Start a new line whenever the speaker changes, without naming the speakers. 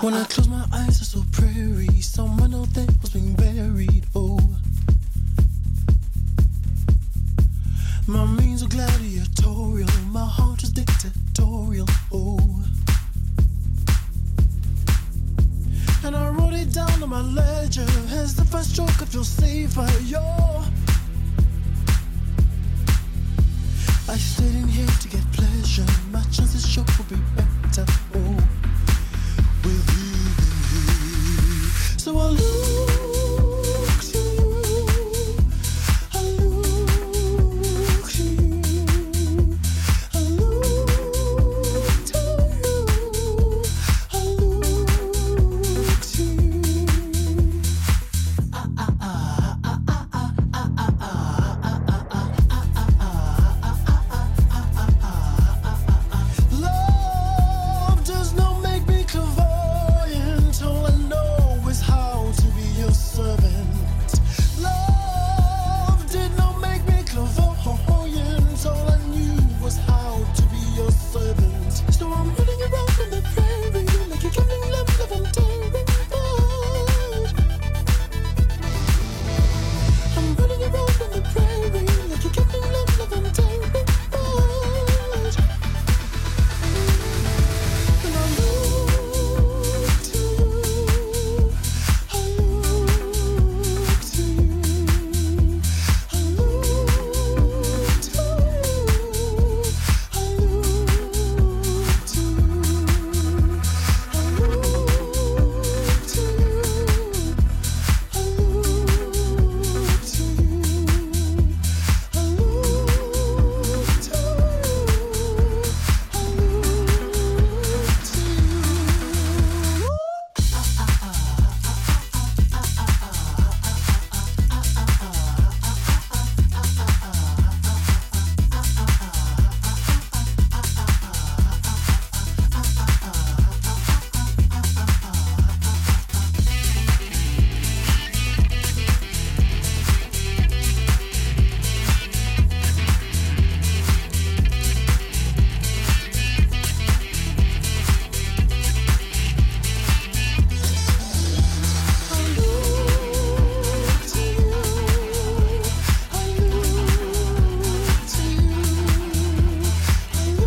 When I close my eyes, I saw prairie. Someone out there was being buried. Oh, my means were gladiatorial. My heart was dictatorial. Oh, and I wrote it down on my ledger. As the first stroke, I feel safer. Yo, I stayed in here to get pleasure. My chances